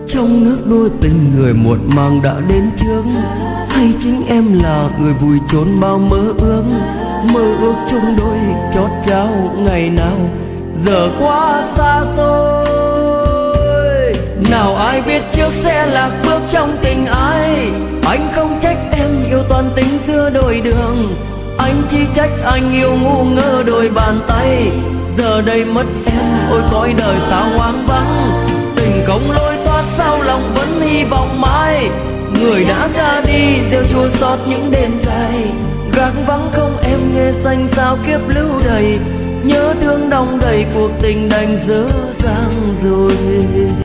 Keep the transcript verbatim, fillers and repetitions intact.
Trong nước đôi tình người muộn màng đã đến trước, hay chính em là người vùi chôn bao mơ ước, mơ ước chung đôi chót trao ngày nào giờ quá xa xôi. Nào ai biết trước sẽ lạc bước trong tình ai, anh không trách em yêu toàn tình xưa đôi đường, anh chỉ trách anh yêu ngu ngơ đôi bàn tay. Giờ đây mất em ôi cõi đời sao hoang vắng, tình không lối thoát sao lòng vẫn hy vọng mãi. Người đã ra đi rêu chua xót những đêm dài, gác vắng không em nghe xanh sao kiếp lưu đầy, nhớ thương đong đầy cuộc tình đành dở dang rồi.